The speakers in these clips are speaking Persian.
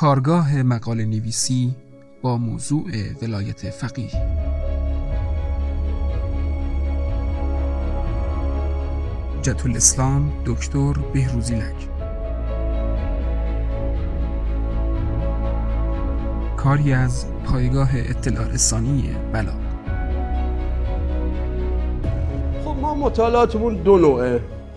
کارگاه مقاله نویسی با موضوع ولایت فقیه. حجت الاسلام دکتر بهروزی لک. کاری از پایگاه اطلاع رسانی بلاغ. خب ما مطالعاتمون دو نوعه: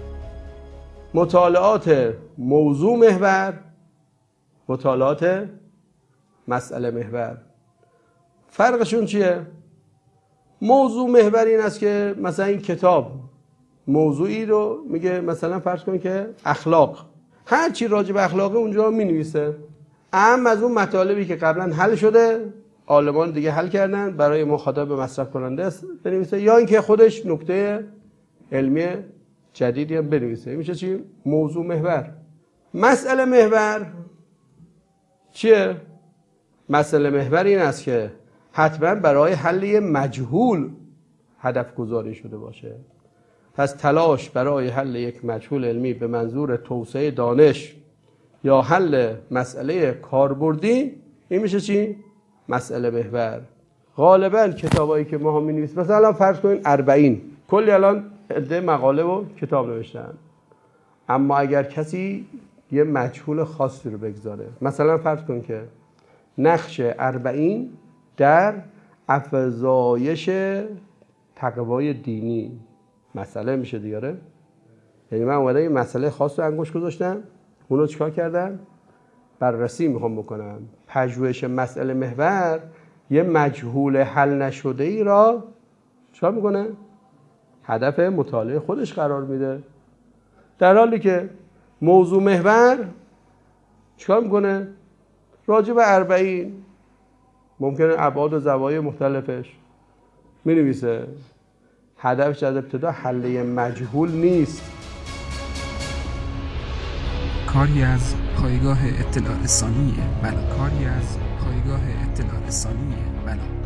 مطالعات موضوع محور، مطالعات مسئله محور. فرقشون چیه؟ موضوع محور این است که مثلا این کتاب موضوعی رو میگه، مثلا فرض کن که اخلاق، هر چی راجع به اخلاق اونجا مینویسه، اهم از اون مطالبی که قبلا حل شده عالمان دیگه حل کردن برای مخاطب مصرف کننده است بنویسه، یا اینکه خودش نکته علمی جدیدی هم بنویسه. میشه چی؟ موضوع محور. مسئله محور چیه؟ مسئله محور این است که حتما برای حل یه مجهول هدف گذاری شده باشه. پس تلاش برای حل یک مجهول علمی به منظور توسعه دانش یا حل مسئله کاربردی، این میشه چی؟ مسئله محور. غالبا کتابایی که ما هم می‌نویسیم، مثلا فرض کنین 40 کلی الان عده مقاله و کتاب نوشتن، اما اگر کسی یه مجهول خاصی رو بگذاره، مثلا فرض کن که نقش 40 در افزایش تقوای دینی مسئله میشه دیگه. یعنی من اومدم یه مسئله خاص رو انگوش گذاشتم، اونو چیکار کردم؟ بررسی میخوام بکنم. پژوهش مسئله محور یه مجهول حل نشده ای را چیکار میکنه؟ هدف مطالعه خودش قرار میده. در حالی که موضوع محور چیکار میکنه؟ راجع به 40 ممکنه ابعاد و زوایای مختلفش مینویسه. هدفش از ابتدا حل مجهول نیست. کاری از پایگاه اطلاع رسانی بلاغ.